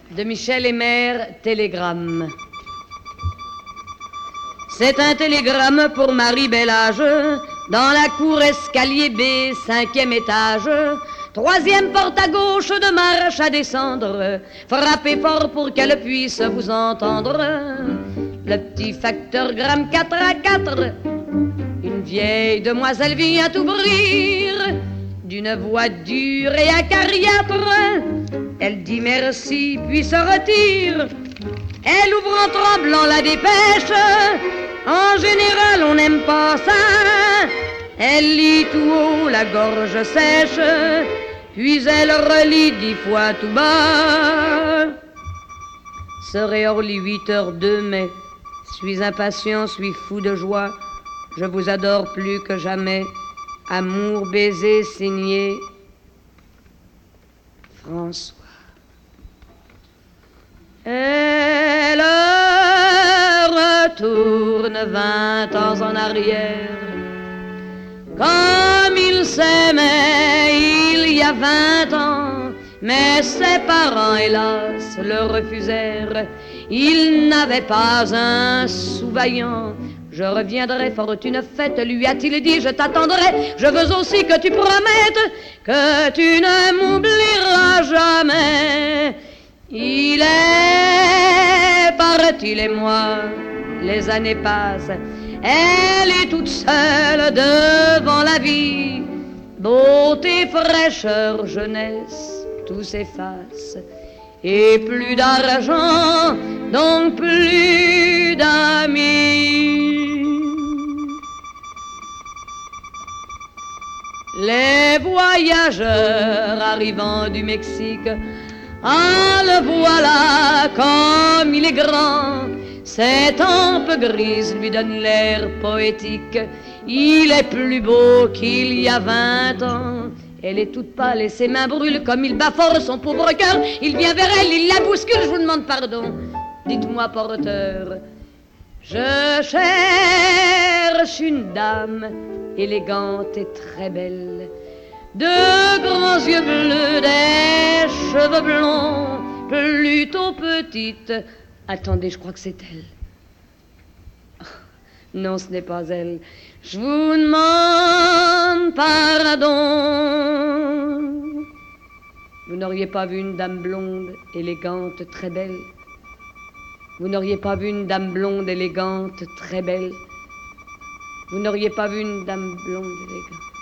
de Michel Aymère, télégramme. C'est un télégramme pour Marie Bellage, dans la cour escalier B, 5e étage, 3e porte à gauche de marche à descendre. Frappez fort pour qu'elle puisse vous entendre. Le petit facteur gramme 4 à 4. Une vieille demoiselle vient ouvrir d'une voix dure et acariâtre. Elle dit merci puis se retire. Elle ouvre en tremblant la dépêche. En général on n'aime pas ça. Elle lit tout haut la gorge sèche, puis elle relit 10 fois tout bas. Serait Orly 8h02 mai. Suis impatient, suis fou de joie. Je vous adore plus que jamais. Amour, baiser, signé François. Elle retourne 20 ans en arrière, comme ils s'aimaient il y a 20 ans. Mais ses parents, hélas, le refusèrent. Il n'avait pas un sou vaillant. Je reviendrai, fortune faite, lui a-t-il dit, je t'attendrai. Je veux aussi que tu promettes que tu ne m'oublieras jamais. Il est parti, les mois, les années passent. Elle est toute seule devant la vie. Beauté, fraîcheur, jeunesse, tout s'efface. Et plus d'argent, donc plus d'amis. Les voyageurs arrivant du Mexique, ah, le voilà comme il est grand. Ses tempes grises lui donnent l'air poétique. Il est plus beau qu'il y a 20 ans. Elle est toute pâle et ses mains brûlent comme il bat fort son pauvre cœur. Il vient vers elle, il la bouscule, je vous demande pardon. Dites-moi, porteur, je cherche une dame élégante et très belle, de grands yeux bleus, des cheveux blonds, plutôt petite. Attendez, je crois que c'est elle. Oh, non, ce n'est pas elle. Je vous demande pardon. Vous n'auriez pas vu une dame blonde, élégante, très belle? Vous n'auriez pas vu une dame blonde, élégante, très belle? Vous n'auriez pas vu une dame blonde, élégante?